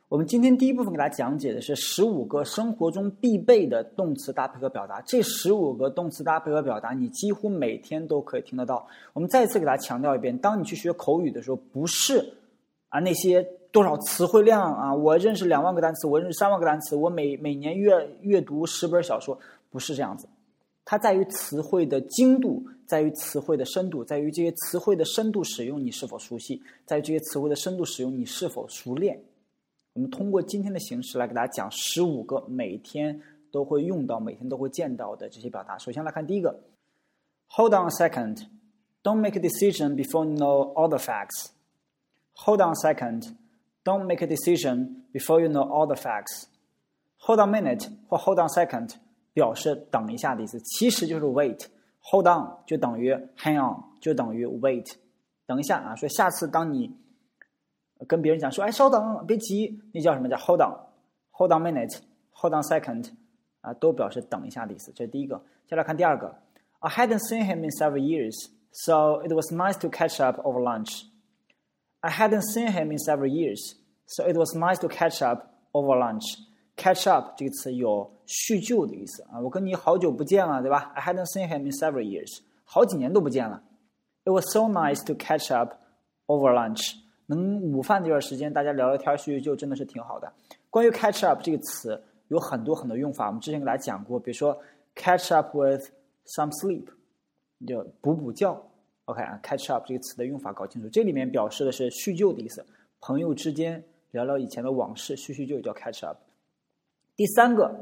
我们今天第一部分给大家讲解的是15个生活中必备的动词搭配和表达。这15个动词搭配和表达，你几乎每天都可以听得到。我们再次给大家强调一遍，当你去学口语的时候，不是那些多少词汇量啊，我认识2万个单词，我认识3万个单词，我每年阅读10本小说，不是这样子。它在于词汇的精度，在于词汇的深度，在于这些词汇的深度使用你是否熟悉，在于这些词汇的深度使用你是否熟练。我们通过今天的形式来给大家讲15个每天都会用到、每天都会见到的这些表达。首先来看第一个 ，Hold on a second, don't make a decision before you know all the facts. Hold on a second, don't make a decision before you know all the facts. Hold on a minute 或 Hold on a second 表示等一下的意思，其实就是 wait。Hold on 就等于 hang on 就等于 wait， 等一下啊。所以下次当你跟别人讲说，哎，稍等，别急，那叫什么？叫 hold on。Hold on minute, hold on second， 都表示等一下的意思。这是第一个。接下来看第二个 ，I hadn't seen him in several years, so it was nice to catch up over lunch. I hadn't seen him in several years, so it was nice to catch up over lunch.Catch up 这个词有叙旧的意思啊，我跟你好久不见了，对吧 ？I hadn't seen him in several years， 好几年都不见了。It was so nice to catch up over lunch， 能午饭这段时间大家聊聊天叙叙旧，真的是挺好的。关于 catch up 这个词有很多用法，我们之前给大家讲过，比如说 catch up with some sleep， 就补觉。OK 啊 ，catch up 这个词的用法搞清楚，这里面表示的是叙旧的意思，朋友之间聊聊以前的往事，叙叙旧叫 catch up。第三个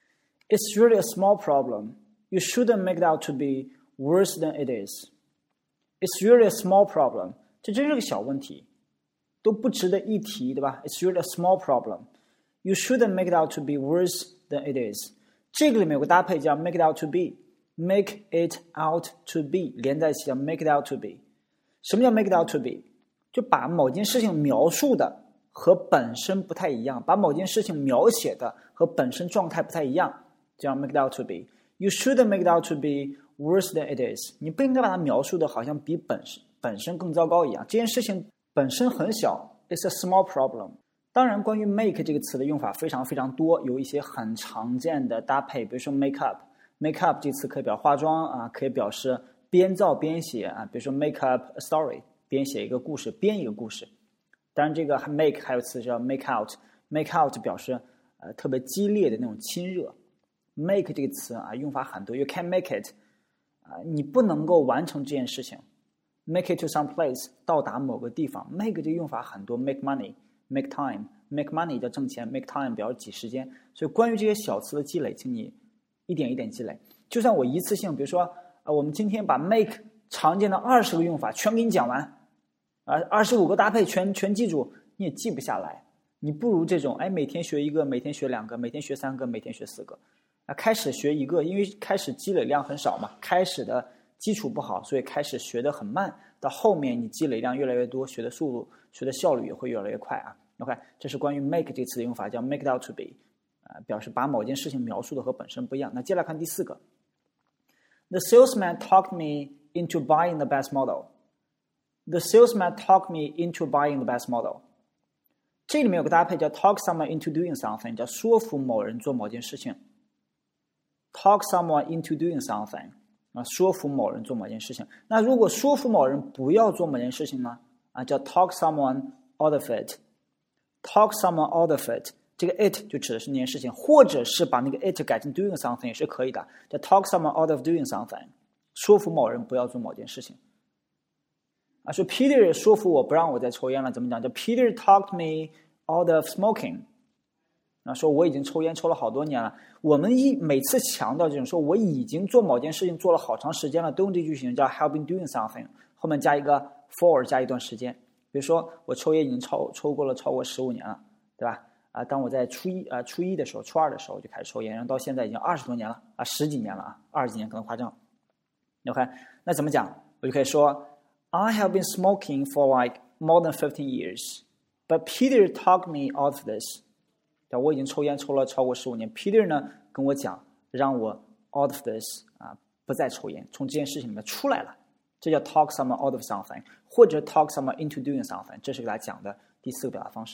，It's really a small problem. You shouldn't make it out to be worse than it is. It's really a small problem. 这真是个小问题，都不值得一提，对吧 ？It's really a small problem. You shouldn't make it out to be worse than it is. 这个里面有个搭配叫 make it out to be。Make it out to be 连在一起叫 make it out to be。什么叫 make it out to be？ 就把某件事情描述的和本身不太一样，把某件事情描写的和本身状态不太一样，叫 make it out to be. You shouldn't make it out to be worse than it is. 你不应该把它描述的好像比本身更糟糕一样。这件事情本身很小 ，it's a small problem. 当然，关于 make 这个词的用法非常多，有一些很常见的搭配，比如说 make up。make up 这个词可以表化妆啊，可以表示编造、编写啊，比如说 make up a story， 编写一个故事，编一个故事。当然，这个 make 还有词叫 make out。make out 表示特别激烈的那种亲热。make 这个词啊，用法很多。You can't make it 你不能够完成这件事情。make it to some place 到达某个地方。make 这个用法很多。make money、make time、make money 叫挣钱 ，make time 表示挤时间。所以关于这些小词的积累，请你一点一点积累。就算我一次性，比如说我们今天把 make 常见的20个用法全给你讲完。25个搭配全记住，你也记不下来。你不如这种，每天学1个，每天学2个，每天学3个，每天学4个。开始学1个，因为开始积累量很少嘛，开始的基础不好，所以开始学得很慢。到后面你积累量越来越多，学的速度、学的效率也会越来越快啊。OK， 这是关于 make 这个词的用法，叫 make it out to be，表示把某件事情描述的和本身不一样。那接下来看第4个 ，The salesman talked me into buying the best model.The salesman talked me into buying the best model. 这里面有个搭配叫 talk someone into doing something， 叫说服某人做某件事情。talk someone into doing something， 说服某人做某件事情。那如果说服某人不要做某件事情呢？叫 talk someone out of it。talk someone out of it， 这个 it 就指的是那件事情，或者是把那个 it 改成 doing something 也是可以的，叫 talk someone out of doing something， 说服某人不要做某件事情。说 Peter 说服我不让我再抽烟了，怎么讲？叫 Peter talked me out of smoking。说我已经抽烟抽了好多年了。我们每次强调这种说我已经做某件事情做了好长时间了，都用这句型叫 have been doing something， 后面加一个 for 加一段时间。比如说我抽烟已经抽过超过15年了，对吧？当我在初一的时候、初2的时候就开始抽烟，然后到现在已经20多年了10几年了20几年可能夸张。OK， 那怎么讲？我就可以说。I have been smoking for like more than 15 years, but Peter talked me out of this. 我已经抽烟抽了超过15年 ，Peter 呢跟我讲让我 out of this 不再抽烟，从这件事情里面出来了，这叫 talk someone out of something， 或者 talk someone into doing something， 这是给大家讲的第4个表达方式。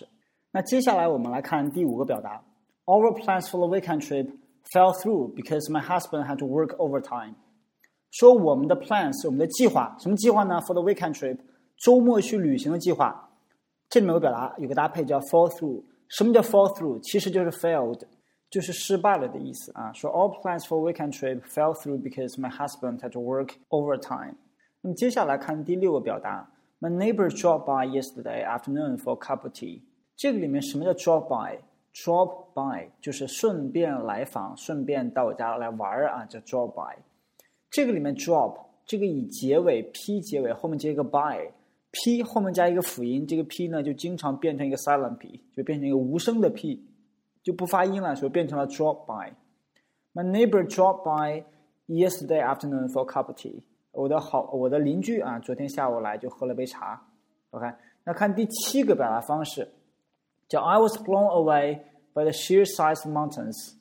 那接下来我们来看第5个表达 Our plans for the weekend trip fell through because my husband had to work overtime. 说我们的 plans 是我们的计划，什么计划呢 ？For the weekend trip， 周末去旅行的计划。这里面有个表达，有个搭配叫 fall through。什么叫 fall through？ 其实就是 failed， 就是失败了的意思啊。说 All plans for the weekend trip fell through because my husband had to work overtime. 那么接下来看第6个表达 My neighbor dropped by yesterday afternoon for a cup of tea. 这个里面什么叫 drop by？Drop by 就是顺便来访，顺便到我家来玩啊，叫 drop by。这个里面 drop 这个以结尾 p 结尾，后面接一个 by，p 后面加一个辅音，这个 p 呢就经常变成一个 silent p， 就变成一个无声的 p， 就不发音了，所以变成了 drop by。My neighbor dropped by yesterday afternoon for a cup of tea. 我的邻居啊，昨天下午来就喝了杯茶。OK， 那看第7个表达方式。叫 I was blown away by the sheer size of mountains.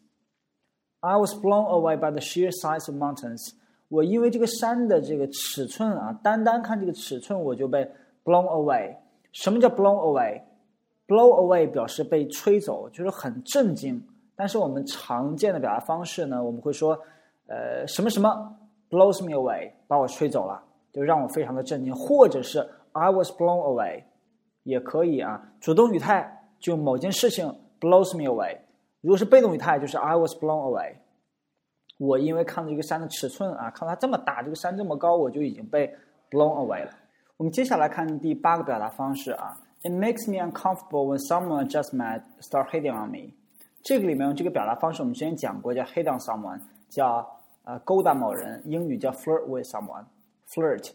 I was blown away by the sheer size of mountains. 我因为这个山的这个尺寸啊，单看这个尺寸我就被 blown away. 什么叫 blown away？ blow away 表示被吹走，就是很震惊。但是我们常见的表达方式呢，我们会说什么什么 blows me away， 把我吹走了，就让我非常的震惊。或者是 I was blown away 也可以啊，主动语态就某件事情 blows me away， 如果是被动语态就是 I was blown away。 我因为看到这个山的尺寸啊，看到它这么大，这个山这么高，我就已经被 blown away 了。我们接下来看第8个表达方式啊 It makes me uncomfortable when someone I just met start hitting on me。 这个里面这个表达方式我们之前讲过，叫 hit on someone， 叫勾搭某人，英语叫 flirt with someone， flirt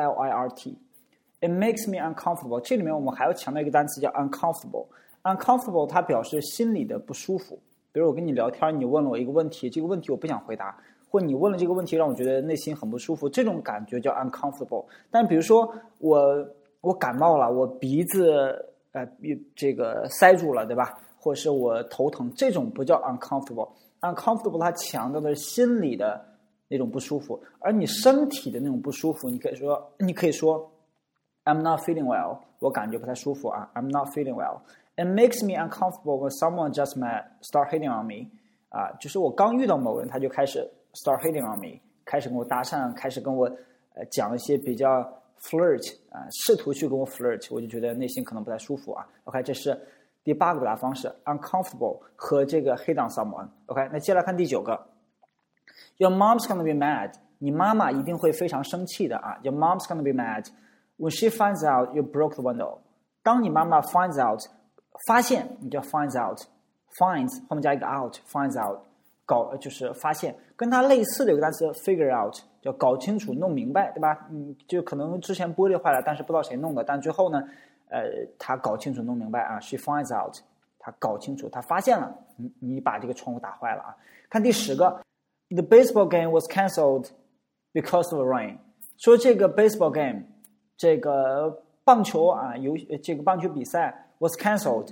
F-L-I-R-T。It makes me uncomfortable。 这里面我们还要强调一个单词叫 uncomfortable。uncomfortable 它表示心里的不舒服。比如我跟你聊天，你问了我一个问题，这个问题我不想回答，或你问了这个问题让我觉得内心很不舒服，这种感觉叫 uncomfortable。 但比如说我感冒了，我鼻子这个塞住了，对吧？或者是我头疼，这种不叫 uncomfortable。uncomfortable 它强调的是心理的那种不舒服，而你身体的那种不舒服，你可以说I'm not feeling well， 我感觉不太舒服啊 I'm not feeling well。 It makes me uncomfortable when someone just met start hitting on me。 就是我刚遇到某人，他就开始 start hitting on me， 开始跟我搭讪，开始跟我讲一些比较 flirt 试图去跟我 flirt， 我就觉得内心可能不太舒服啊。 OK， 这是第8个表达方式 uncomfortable 和这个 hit on someone。 OK， 那接下来看第9个 Your mom's gonna be mad， 你妈妈一定会非常生气的啊 Your mom's gonna be mad when she finds out you broke the window。 当你妈妈 finds out 发现，你叫 finds out， finds 后面加一个 out， finds out 就是发现。跟它类似的有个单词 figure out， 叫搞清楚弄明白，对吧？就可能之前玻璃坏了，但是不知道谁弄的，但最后呢他搞清楚弄明白啊 she finds out， 他搞清楚，他发现了你把这个窗户打坏了啊。看第10个 The baseball game was cancelled because of the rain。 说这个 baseball game 这个棒球啊，这个棒球比赛 was cancelled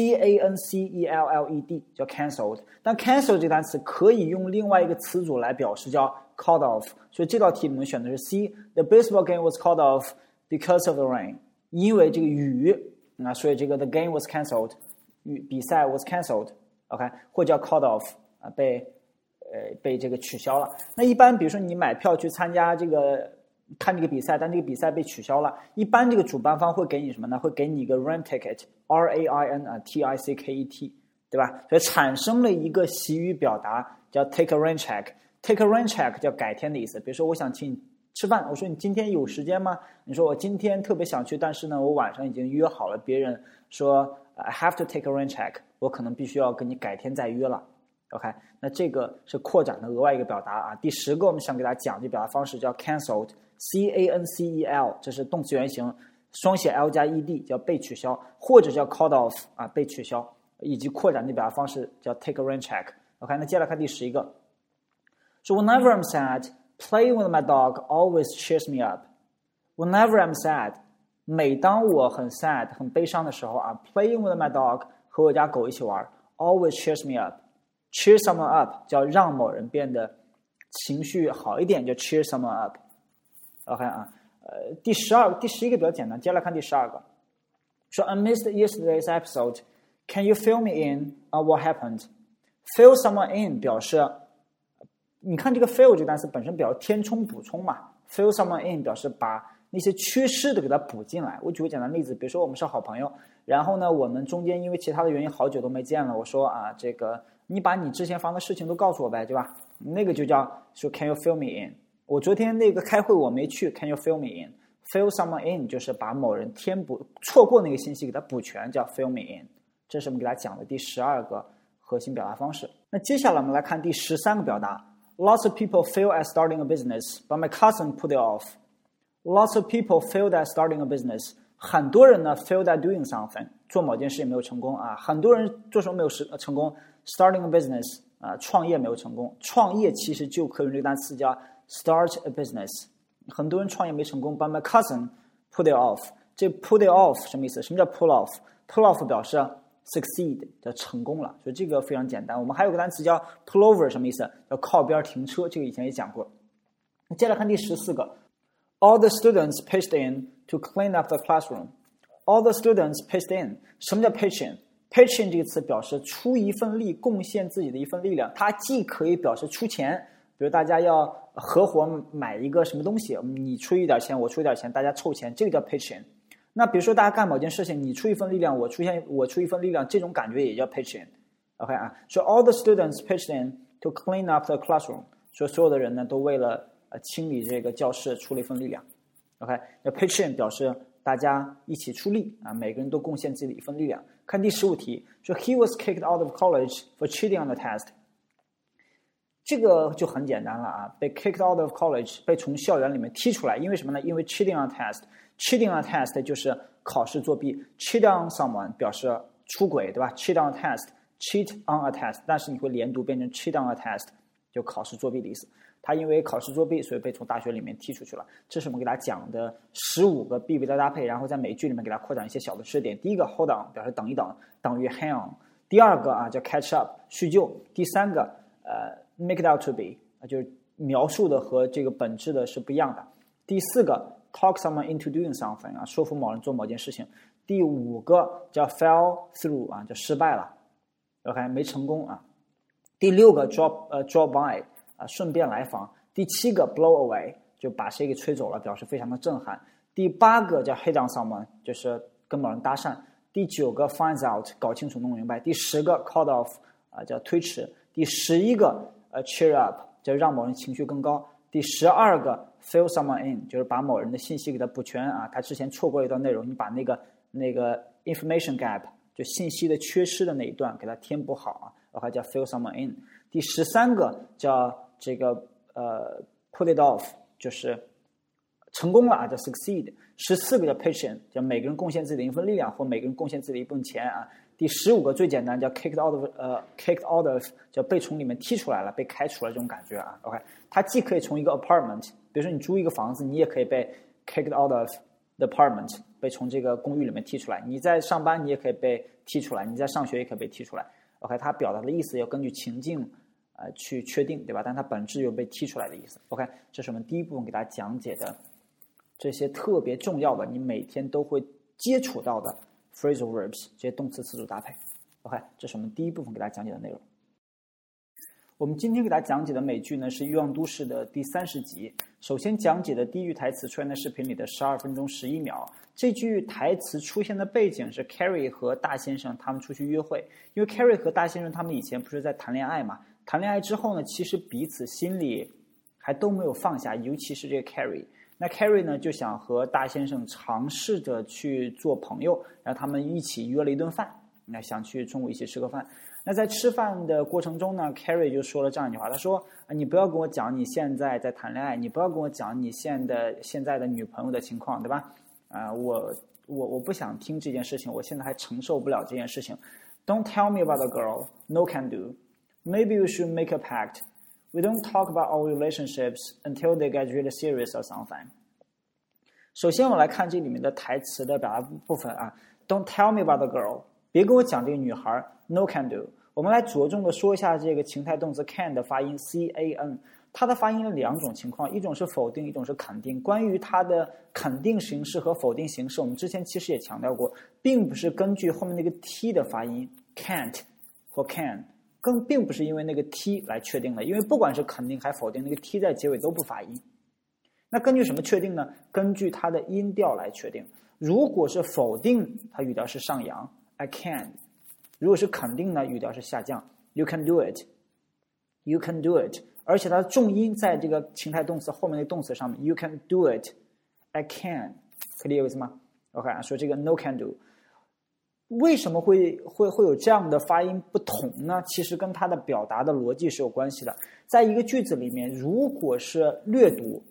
C-A-N-C-E-L-L-E-D 叫 cancelled。 但 cancel 这个单词可以用另外一个词组来表示，叫 called off。 所以这道题我们选的是 C， The baseball game was called off because of the rain， 因为这个雨所以这个 the game was cancelled， 比赛 was cancelled OK， 或叫 called off 被这个取消了。那一般比如说你买票去参加这个看这个比赛，但这个比赛被取消了，一般这个主办方会给你什么呢？会给你一个 rain ticket R-A-I-N T-I-C-K-E-T， 对吧？所以产生了一个习语表达叫 take a rain check。 take a rain check 叫改天的意思。比如说我想请你吃饭，我说你今天有时间吗？你说我今天特别想去，但是呢我晚上已经约好了，别人说 I have to take a rain check， 我可能必须要跟你改天再约了。OK， 那这个是扩展的额外一个表达啊。第10个我们想给大家讲的表达方式叫 cancelled C-A-N-C-E-L， 这是动词原形，双写 L 加 ED 叫被取消，或者叫 called off 被取消，以及扩展的表达方式叫 take a rain check。 OK， 那接下来看第11个。So whenever I'm sad, playing with my dog always cheers me up. Whenever I'm sad， 每当我很 sad 很悲伤的时候playing with my dog 和我家狗一起玩 always cheers me up。cheer someone up 叫让某人变得情绪好一点，叫 cheer someone up。 OK 第11个比较简单，接下来看第12个。So I missed yesterday's episode Can you fill me in on what happened? Fill someone in 表示，你看这个 fill 这个单词本身表示填充补充嘛 ，fill someone in 表示把那些缺失的给它补进来。我举个简单例子，比如说我们是好朋友，然后呢，我们中间因为其他的原因好久都没见了，我说啊，这个你把你之前发生的事情都告诉我呗，对吧？那个就叫说 Can you fill me in？ 我昨天那个开会我没去 ，Can you fill me in？Fill someone in 就是把某人填补错过那个信息给他补全，叫 fill me in。这是我们给大家讲的第12个核心表达方式。那接下来我们来看第13个表达。Lots of people fail at starting a business, but my cousin put it off. Lots of people failed at starting a business. 很多人呢 failed at doing something， 做某件事也没有成功啊。很多人做什么没有成功 ？Starting a business 创业没有成功。创业其实就可以用这个单词叫 start a business。很多人创业没成功 ，but my cousin put it off。这 put it off 什么意思？什么叫 pull off？pull off 表示 succeed， 叫成功了，所以这个非常简单。我们还有个单词叫 pull over， 什么意思？叫靠边停车，这个以前也讲过。接下来看第14个 ，all the students pitched in to clean up the classroom。all the students pitched in， 什么叫 pitch in？pitch in 这个词表示出一份力，贡献自己的一份力量，它既可以表示出钱。比如大家要合伙买一个什么东西，你出一点钱，我出一点钱，大家凑钱，这个叫 pitch in。那比如说大家干某件事情，你出一份力量，我出一份力量，这种感觉也叫 pitch in。OK 啊，说 all the students pitched in to clean up the classroom， 说所有的人呢都为了清理这个教室出了一份力量。OK， 那 pitch in 表示大家一起出力啊，每个人都贡献自己的一份力量。看第15题，说 he was kicked out of college for cheating on the test。这个就很简单了啊，被 kicked out of college， 被从校园里面踢出来，因为什么呢？因为 cheating on test。cheating on test 就是考试作弊 ，cheat on someone 表示出轨，对吧 ？cheat on test，cheat on a test， 但是你会连读变成 cheat on a test， 就考试作弊的意思。他因为考试作弊，所以被从大学里面踢出去了。这是我们给大家讲的15个必备的搭配，然后在美句里面给大家扩展一些小的知识点。第一个 hold on 表示等一等，等于 hang on。第二个啊叫 catch up 叙旧。第三个make it out to be 就是描述的和这个本质的是不一样的。第四个 talk someone into doing something 啊，说服某人做某件事情。第5个叫 fell through 啊，就失败了 ，OK 没成功啊。第6个 drop by 啊，顺便来访。第7个 blow away 就把谁给吹走了，表示非常的震撼。第8个叫 hit on someone 就是跟某人搭讪。第9个 finds out 搞清楚弄明白。第10个 called off 啊，叫推迟。第11个cheer up 就让某人情绪更高。第12个 fill someone in 就是把某人的信息给他补全啊，他之前错过一段内容，你把那个 information gap 就信息的缺失的那一段给他填补好啊，然后叫 fill someone in。第13个叫这个put it off 就是成功了啊，叫 succeed。14个叫 pitch in 叫每个人贡献自己的一份力量或每个人贡献自己的一部分钱啊。第15个最简单叫 kicked out of 叫被从里面踢出来了，被开除了这种感觉啊。OK， 它既可以从一个 apartment， 比如说你租一个房子，你也可以被 kicked out of the apartment， 被从这个公寓里面踢出来。你在上班，你也可以被踢出来；你在上学也可以被踢出来。OK， 它表达的意思要根据情境去确定，对吧？但它本质有被踢出来的意思。OK， 这是我们第一部分给大家讲解的这些特别重要的，你每天都会接触到的 phrasal verbs 这些动词词组搭配。OK， 这是我们第一部分给大家讲解的内容。我们今天给大家讲解的美剧呢是《欲望都市》的第30集。首先讲解的第一句台词出现在视频里的12分钟11秒。这句台词出现的背景是 Carrie 和大先生他们出去约会，因为 Carrie 和大先生他们以前不是在谈恋爱嘛？谈恋爱之后呢，其实彼此心里还都没有放下，尤其是这个 Carrie。那 Carrie 呢就想和大先生尝试着去做朋友，然后他们一起约了一顿饭，那想去中午一起吃个饭。那在吃饭的过程中呢 Carrie 就说了这样一句话，他说你不要跟我讲你现在在谈恋爱，你不要跟我讲你现在的女朋友的情况，对吧？我不想听这件事情，我现在还承受不了这件事情。Don't tell me about the girl, no can do. Maybe we should make a pact. We don't talk about our relationships until they get really serious or something. 首先我们来看这里面的台词的表达部分啊 ，Don't tell me about the girl， 别跟我讲这个女孩 ，no can do。我们来着重的说一下这个情态动词 can 的发音 can， 它的发音有两种情况，一种是否定，一种是肯定。关于它的肯定形式和否定形式，我们之前其实也强调过，并不是根据后面那个 t 的发音 can't 或 can， 并不是因为那个 t 来确定的，因为不管是肯定还否定，那个 t 在结尾都不发音。那根据什么确定呢？根据它的音调来确定。如果是否定，它语调是上扬 I can， 如果是肯定呢，语调是下降 You can do it， You can do it， 而且它的重音在这个情态动词后面的动词上面 You can do it， I can， 可以理解意思吗？ OK， 说这个 no can do， 为什么会有这样的发音不同呢？其实跟它的表达的逻辑是有关系的。在一个句子里面，如果是略读，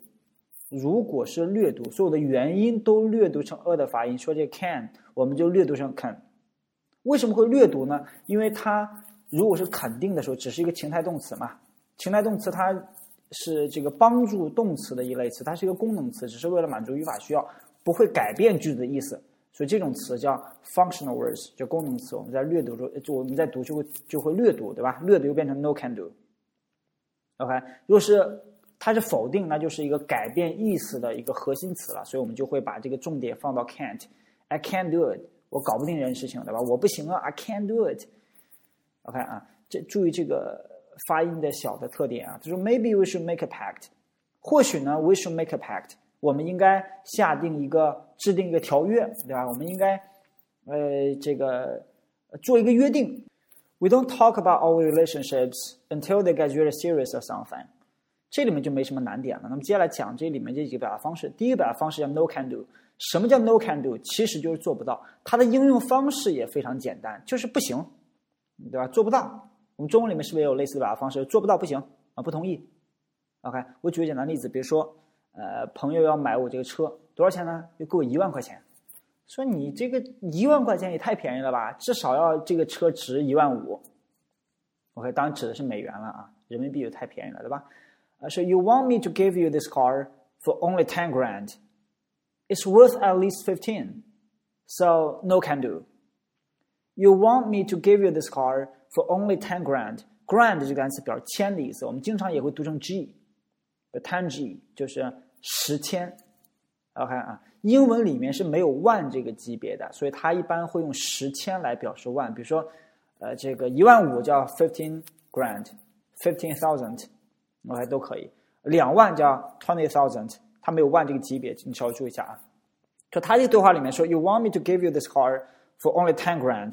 所有的元音都略读成的发音，说这 can 我们就略读成 can。 为什么会略读呢？因为它如果是肯定的时候只是一个情态动词嘛，情态动词它是这个帮助动词的一类词，它是一个功能词，只是为了满足语法需要，不会改变句子的意思，所以这种词叫 functional words， 叫功能词。我们在略读我们在读就会略读，对吧？略读又变成 no can do。 OK， 如果是它是否定，那就是一个改变意思的一个核心词了，所以我们就会把这个重点放到 can't。 I can't do it， 我搞不定这件事情，对吧？我不行啊 I can't do it。 OK 啊，注意这个发音的小的特点啊。他说 Maybe we should make a pact， 或许呢 we should make a pact， 我们应该制定一个条约，对吧？我们应该做一个约定。 We don't talk about our relationships until they get really serious or something。这里面就没什么难点了。那么接下来讲这里面这几个表达方式。第一个表达方式叫 no can do。 什么叫 no can do？ 其实就是做不到。它的应用方式也非常简单，就是不行，对吧？做不到。我们中文里面是不是也有类似的表达方式？做不到，不行啊，不同意。 OK， 我举个简单例子，比如说朋友要买我这个车，多少钱呢？就给我1万块钱。说你这个1万块钱也太便宜了吧，至少要这个车值15000。 OK， 当然指的是美元了啊，人民币也太便宜了，对吧？So you want me to give you this car for only 10 grand. It's worth at least 15. So no can do. You want me to give you this car for only 10 grand. Grand 这个单词表示千的意思，我们经常也会读成 G。10G 就是10千。OK 啊，英文里面是没有万这个级别的，所以它一般会用10千来表示万。比如说这个15000叫15 grand，15,000。OK 都可以。2万叫 20,000， 它没有万这个级别，你稍微注意一下啊。就他这个对话里面说 You want me to give you this car for only 10 grand.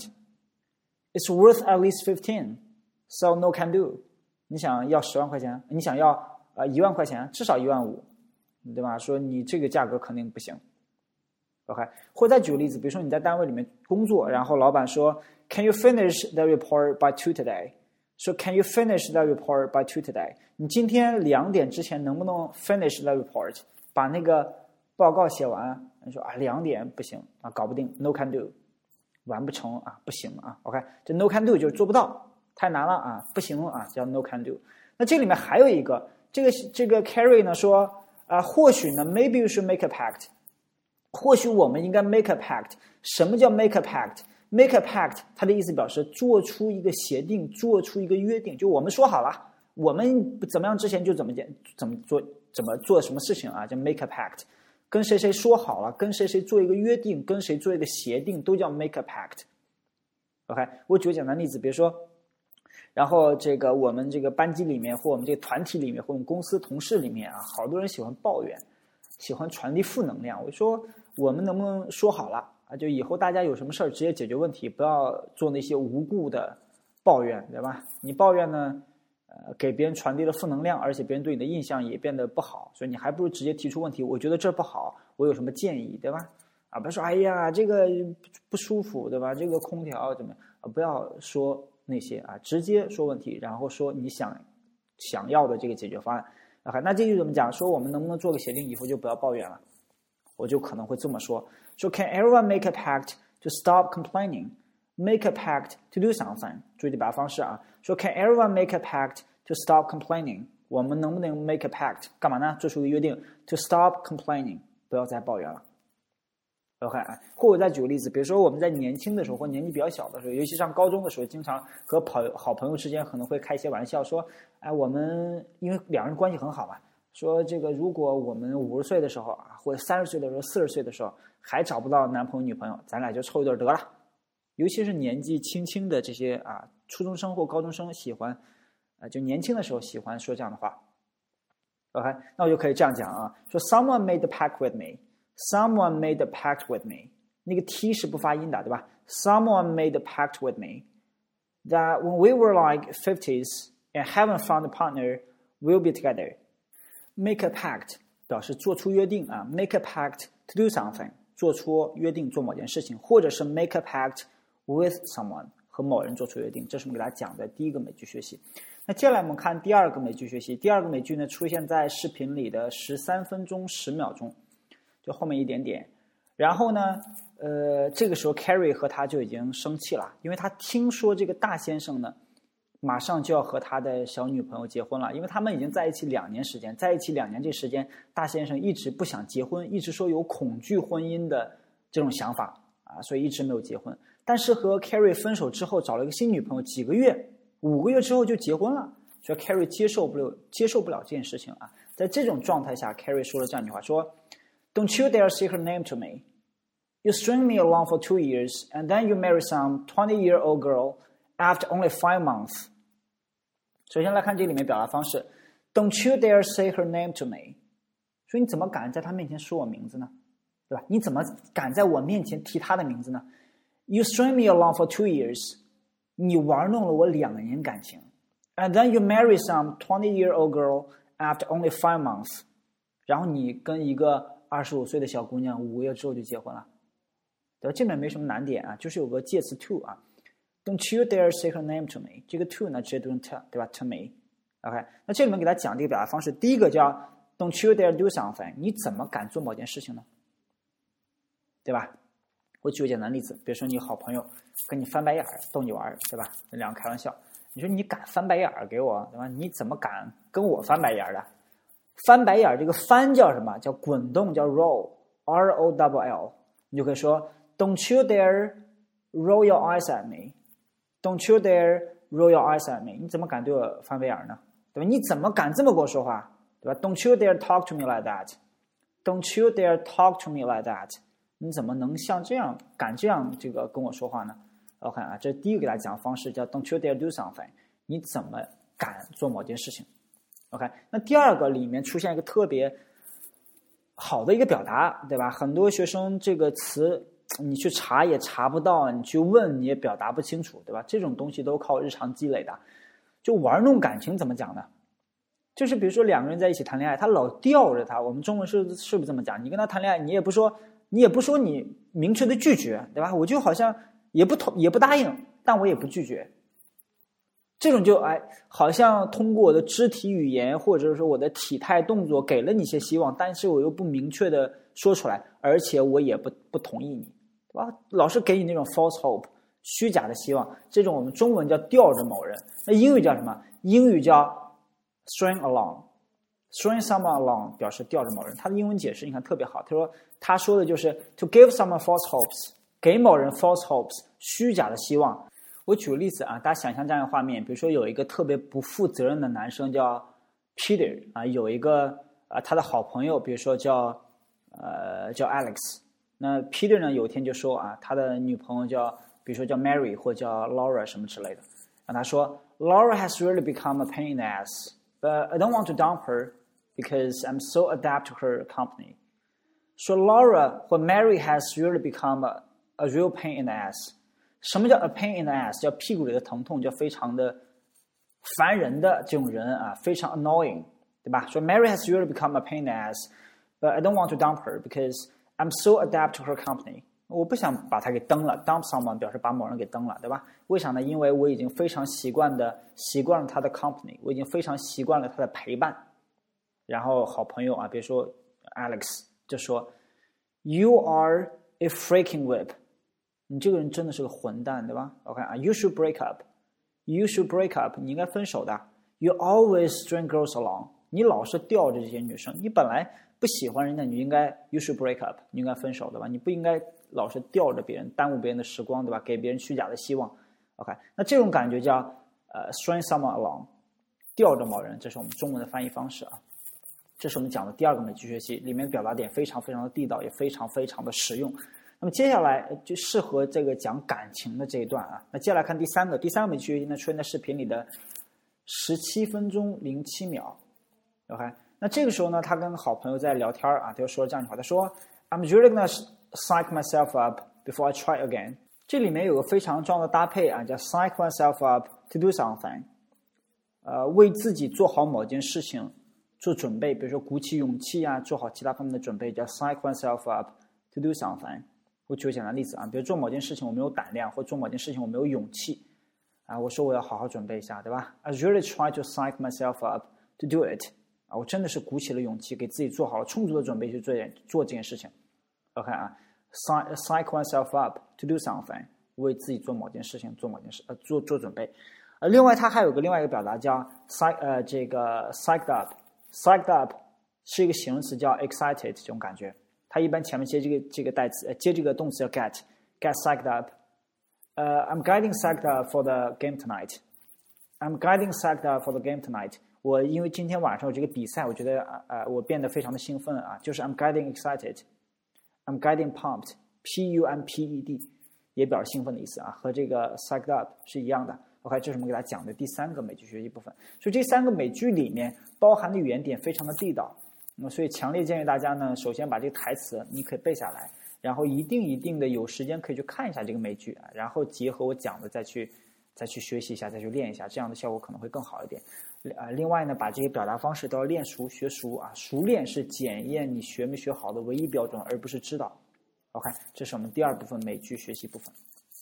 It's worth at least 15. So no can do. 你想要10万块钱，你想要1万块钱，至少15000，对吧？说你这个价格肯定不行。OK， 或者再举个例子，比如说你在单位里面工作，然后老板说 Can you finish the report by 2 today？说 Can you finish that report by 2 today？ 你今天2点之前能不能 finish that report？ 把那个报告写完？你说2点不行啊，搞不定 ，no can do， 完不成啊，不行啊。OK， 这 no can do 就是做不到，太难了啊，不行啊，叫 no can do。那这里面还有一个，这个 Carrie 呢说或许呢 ，maybe you should make a pact， 或许我们应该 make a pact。什么叫 make a pact？Make a pact， 它的意思表示做出一个协定，做出一个约定，就我们说好了，我们怎么样之前就怎么做什么事情啊，叫 make a pact。跟谁谁说好了，跟谁谁做一个约定，跟谁做一个协定，都叫 make a pact。OK， 我举个简单例子，比如说，然后这个我们这个班级里面，或我们这个团体里面，或我们公司同事里面啊，好多人喜欢抱怨，喜欢传递负能量。我说我们能不能说好了？就以后大家有什么事儿直接解决问题，不要做那些无故的抱怨，对吧？你抱怨呢，给别人传递了负能量，而且别人对你的印象也变得不好，所以你还不如直接提出问题。我觉得这不好，我有什么建议，对吧？不要说哎呀这个不舒服，对吧？这个空调怎么样？不要说那些啊，直接说问题，然后说你想要的这个解决方案。那这就怎么讲？说我们能不能做个协定，以后就不要抱怨了？我就可能会这么说。So can everyone make a pact to stop complaining? Make a pact to do something. 注意表达方式啊。说 Can everyone make a pact to stop complaining? 我们能不能 make a pact? 干嘛呢？做出一个约定 to stop complaining. 不要再抱怨了。 OK， 或者再举个例子，比如说我们在年轻的时候或年纪比较小的时候，尤其上高中的时候，经常和好朋友之间可能会开一些玩笑，说，哎，我们因为两人关系很好嘛，说这个如果我们50岁的时候啊，或者30岁的时候、40岁的时候还找不到男朋友女朋友，咱俩就凑一对得了。尤其是年纪轻轻的这些啊初中生或高中生喜欢，就年轻的时候喜欢说这样的话。OK， 那我就可以这样讲啊，说 Someone made a pact with me。Someone made a pact with me， 那个 t 是不发音的，对吧？ Someone made a pact with me that when we were like 50s and haven't found a partner, we'll be together. Make a pact 表示做出约定啊 ，make a pact to do something 做出约定做某件事情，或者是 make a pact with someone 和某人做出约定，这是我们给大家讲的第一个美剧学习。那接下来我们看第二个美剧学习，第二个美剧呢出现在视频里的13分钟10秒钟。就后面一点点，然后呢，这个时候 Carrie 和他就已经生气了，因为他听说这个大先生呢，马上就要和他的小女朋友结婚了，因为他们已经在一起2年时间，在一起2年这时间，大先生一直不想结婚，一直说有恐惧婚姻的这种想法啊，所以一直没有结婚。但是和 Carrie 分手之后，找了一个新女朋友，几个月，5个月之后就结婚了，所以 Carrie 接受不了这件事情啊。在这种状态下 ，Carrie 说了这样一句话，说。Don't you dare say her name to me. You string me along for 2 years, and then you marry some 20-year-old girl after only 5 months. 首先来看这里面表达方式 ，Don't you dare say her name to me. 说你怎么敢在她面前说我名字呢？对吧？你怎么敢在我面前提她的名字呢 ？You string me along for 2 years. 你玩弄了我2年感情 ，and then you marry some 20-year-old girl after only 5 months. 然后你跟一个25岁的小姑娘5个月之后就结婚了，对吧？这里面没什么难点啊，就是有个介词 to 啊 ，Don't you dare say her name to me。这个 to 呢，直接读成 to， 对吧 ？To me。OK， 那这里面给大家讲这个表达方式，第一个叫 Don't you dare do something， 你怎么敢做某件事情呢？对吧？我举个简单例子，比如说你好朋友跟你翻白眼逗你玩，对吧？两个开玩笑，你说你敢翻白眼给我，对吧？你怎么敢跟我翻白眼的？翻白眼这个翻叫什么？叫滚动，叫 roll，R-O-L-L。你就可以说 Don't you dare roll your eyes at me. Don't you dare roll your eyes at me. 你怎么敢对我翻白眼呢？对吧？你怎么敢这么跟我说话？对吧 ？Don't you dare talk to me like that. Don't you dare talk to me like that. 你怎么能敢这样这个跟我说话呢 ？OK 啊，这是第一个给大家讲的方式，叫 Don't you dare do something. 你怎么敢做某件事情？ OK， 那第二个里面出现一个特别好的一个表达，对吧？很多学生这个词你去查也查不到，你去问你也表达不清楚，对吧？这种东西都靠日常积累的。就玩弄感情怎么讲呢？就是比如说两个人在一起谈恋爱，他老吊着他，我们中文是不是这么讲？你跟他谈恋爱，你也不说你明确的拒绝，对吧？我就好像也不答应，但我也不拒绝。这种就好像通过我的肢体语言或者说我的体态动作给了你一些希望，但是我又不明确的说出来，而且我也不同意你，对吧？老是给你那种 false hope 虚假的希望，这种我们中文叫吊着某人。那英语叫什么？英语叫 string along。string someone along 表示吊着某人。他的英文解释你看特别好，他说的就是 to give someone false hopes， 给某人 false hopes 虚假的希望。我举个例子啊，大家想象这样一个画面，比如说有一个特别不负责任的男生叫 Peter 啊，有一个他的好朋友，比如说叫 Alex。那 Peter 呢有一天就说啊，他的女朋友比如说叫 Mary 或叫 Laura 什么之类的，然后他说 Laura has really become a pain in the ass, but I don't want to dump her because I'm so adapt to her company. 说 Laura 或 Mary has really become a real pain in the ass。什么叫 a pain in the ass？ 叫屁股里的疼痛，叫非常的烦人的这种人啊，非常 annoying， 对吧？说 Mary has really become a pain in the ass, but I don't want to dump her because I'm so adapt to her company。我不想把她给蹬了 ，dump someone 表示把某人给蹬了，对吧？为啥呢？因为我已经非常习惯了她的 company， 我已经非常习惯了她的陪伴。然后好朋友啊，比如说 Alex 就说 ，You are a freaking whip。你这个人真的是个混蛋，对吧 ？OK 啊 ，You should break up. You should break up. 你应该分手的。You always string girls along. 你老是吊着这些女生，你本来不喜欢人家，你应该 you should break up， 你应该分手，对吧？你不应该老是吊着别人，耽误别人的时光，对吧？给别人虚假的希望。OK， 那这种感觉叫string someone along， 吊着某人，这是我们中文的翻译方式啊。这是我们讲的第二个美剧学习，里面表达点非常非常的地道，也非常非常的实用。那么接下来就适合这个讲感情的这一段啊。那接下来看第三个美剧学习呢，出现在视频里的17分钟07秒。OK， 那这个时候呢，他跟好朋友在聊天啊，他就说了这样的话，他说 I'm really gonna psych myself up before I try again。这里面有个非常重要的搭配啊，叫 psych myself up to do something。为自己做好某件事情做准备，比如说鼓起勇气啊，做好其他方面的准备，叫 psych myself up to do something。我举个简单的例子啊，比如做某件事情我没有胆量，或做某件事情我没有勇气啊，我说我要好好准备一下，对吧？ I really try to psych myself up to do it。啊，我真的是鼓起了勇气，给自己做好了充足的准备去做这件事情。OK 啊 ，psych myself up to do something， 为自己做某件事情做做准备。另外它还有另外一个表达叫 psyched up。psyched up 是一个形容词，叫 excited 这种感觉。它一般前面接这个代词，接这个动词叫 get psyched up。I'm getting psyched up for the game tonight。I'm getting psyched up for the game tonight。我因为今天晚上有这个比赛，我觉得我变得非常的兴奋啊，就是 I'm getting excited。I'm getting pumped。 P-U-M-P-E-D 也表示兴奋的意思啊，和这个 psyched up 是一样的。OK， 这是我们给大家讲的第三个美剧学习部分。所以这三个美剧里面包含的语言点非常的地道。所以强烈建议大家呢，首先把这个台词你可以背下来，然后一定的有时间可以去看一下这个美剧，然后结合我讲的再去学习一下，再去练一下，这样的效果可能会更好一点。另外呢，把这些表达方式都要练熟学熟啊，熟练是检验你学没学好的唯一标准，而不是知道。OK， 这是我们第二部分美剧学习部分。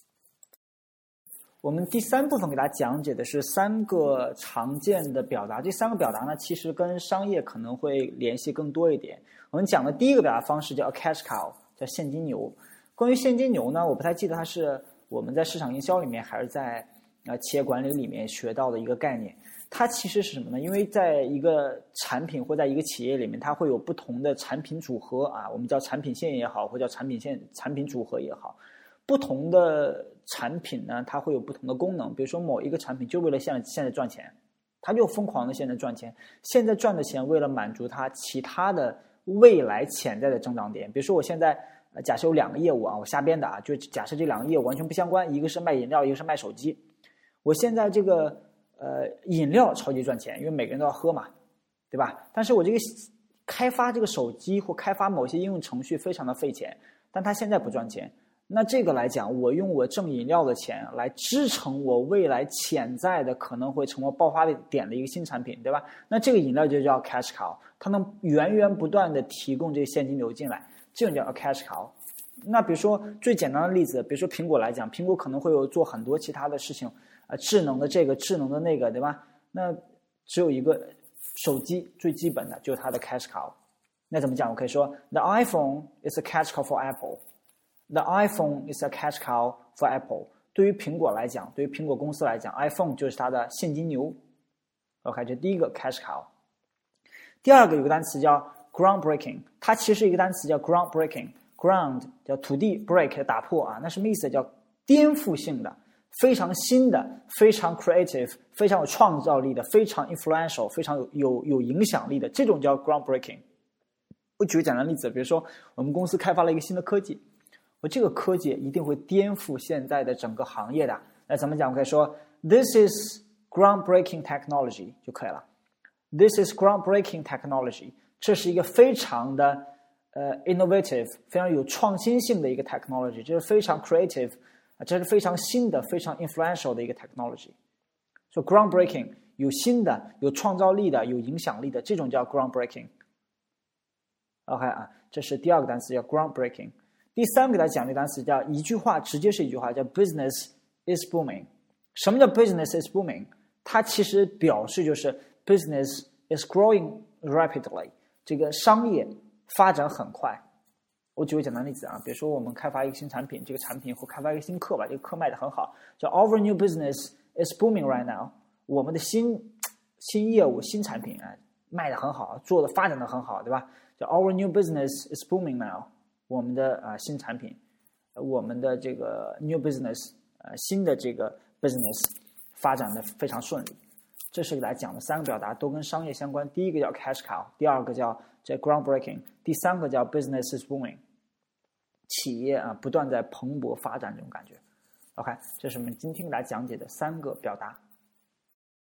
我们第三部分给大家讲解的是3个常见的表达，这3个表达呢，其实跟商业可能会联系更多一点。我们讲的第一个表达方式叫 cash cow， 叫现金牛。关于现金牛呢，我不太记得它是我们在市场营销里面还是在企业管理里面学到的一个概念。它其实是什么呢？因为在一个产品或在一个企业里面，它会有不同的产品组合啊，我们叫产品线也好，或叫产品组合也好。不同的产品呢，它会有不同的功能。比如说某一个产品就为了现在赚钱，它就疯狂的现在赚钱，现在赚的钱为了满足它其他的未来潜在的增长点。比如说我现在假设有2个业务啊，我瞎编的啊，就假设这2个业务完全不相关，一个是卖饮料，一个是卖手机。我现在这个饮料超级赚钱，因为每个人都要喝嘛，对吧？但是我这个开发这个手机或开发某些应用程序非常的费钱，但它现在不赚钱。那这个来讲，我用我挣饮料的钱来支撑我未来潜在的可能会成为爆发点的一个新产品，对吧？那这个饮料就叫 cash cow， 它能源源不断的提供这个现金流进来，这种叫 cash cow。那比如说最简单的例子，比如说苹果来讲，苹果可能会有做很多其他的事情，智能的这个，智能的那个，对吧？那只有一个手机最基本的就是它的 cash cow。那怎么讲？我可以说 The iPhone is a cash cow for Apple。The iPhone is a cash cow for Apple。 对于苹果来讲，对于苹果公司来讲， iPhone 就是它的现金牛。 OK， 这第一个 cash cow。 第二个有个单词叫 groundbreaking， 它其实是一个单词叫 groundbreaking。 ground 叫土地， break 打破啊，那什么意思？叫颠覆性的，非常新的，非常 creative， 非常有创造力的，非常 influential， 非常有影响力的，这种叫 groundbreaking。 我举个简单的例子，比如说我们公司开发了一个新的科技，这个科技一定会颠覆现在的整个行业的。那怎么讲？我可以说 This is groundbreaking technology 就可以了。This is groundbreaking technology， 这是一个非常的innovative， 非常有创新性的一个 technology， 这是非常 creative， 这是非常新的，非常 influential 的一个 technology。 So groundbreaking 有新的，有创造力的，有影响力的，这种叫 groundbreaking。 OK 啊，这是第二个单词叫 groundbreaking。第三个给大家讲的单词叫一句话，直接是一句话，叫 business is booming。 什么叫 business is booming？ 它其实表示就是 business is growing rapidly， 这个商业发展很快。我举个简单的例子啊，比如说我们开发一个新产品，这个产品或开发一个新课吧，这个课卖得很好，叫 Our new business is booming right now。 我们的新业务新产品卖得很好，做的发展的很好，对吧？叫 Our new business is booming now， 我们的新产品，我们的这个 new business， 新的这个 business 发展的非常顺利。这是给大家讲的3个表达，都跟商业相关。第一个叫 cash cow， 第二个叫这 groundbreaking， 第三个叫 business is booming， 企业不断在蓬勃发展这种感觉。OK， 这是我们今天给大家讲解的3个表达。